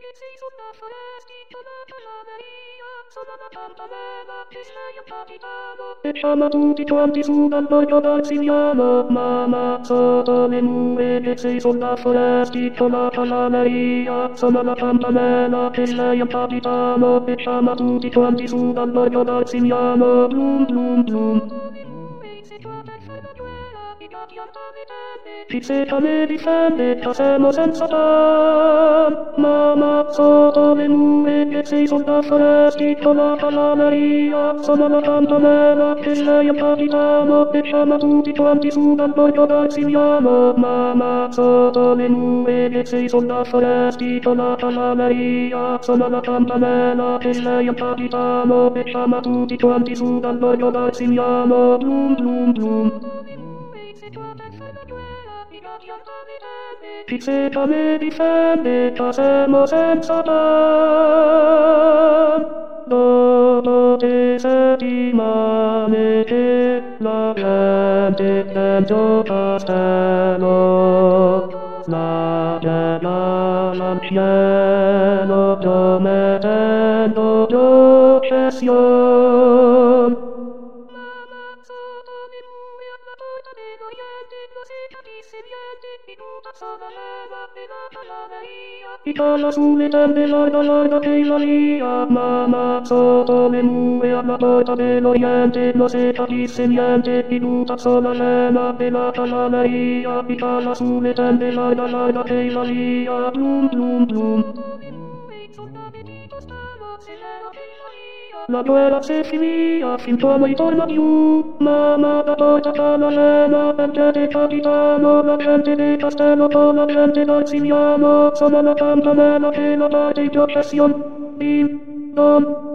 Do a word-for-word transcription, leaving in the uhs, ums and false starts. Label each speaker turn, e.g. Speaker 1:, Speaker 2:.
Speaker 1: che sei sulla foresta, la palaveria, sono la campanella che sei un capitano. E chiama tutti quanti su dal borgo d'Arsignano, mamma, sotto le nube che sei sulla foresta, la palaveria, sono la campanella che sei un capitano. E chiama tutti quanti su dal borgo d'Arsignano, blum blum blum. Ci secane difende, casemo senza tan. Mamma, sotto le nube che sei sulla foresta, la palaveria, sono la campanella che sei un capitano. E chiama tutti quanti su dal borgo d'Arsignano, mamma, sotto le nube che sei sulla foresta, la palaveria, sono la campanella che sei un capitano. E chiama tutti quanti su dal borgo d'Arsignano, blum blum blum. Ci secane difende, casemo senza tan. Dopo tre settimane che la gente dentro castello, la bella l'anciano promettendo processione. I cala sulle tende larga larga che la lia, mamma, sotto le nube alla porta dell'Oriente, non si capisse niente, di tutta sola lena della calaveria. I cala sulle tende larga larga che la lia, blum blum blum. La guerra si finia, fin come ritorna più, mamma, da porta cala lena, perché capitano, la gente di castello con la gente d'Arsignano, sono la campanella che la parte in processione, ding dong.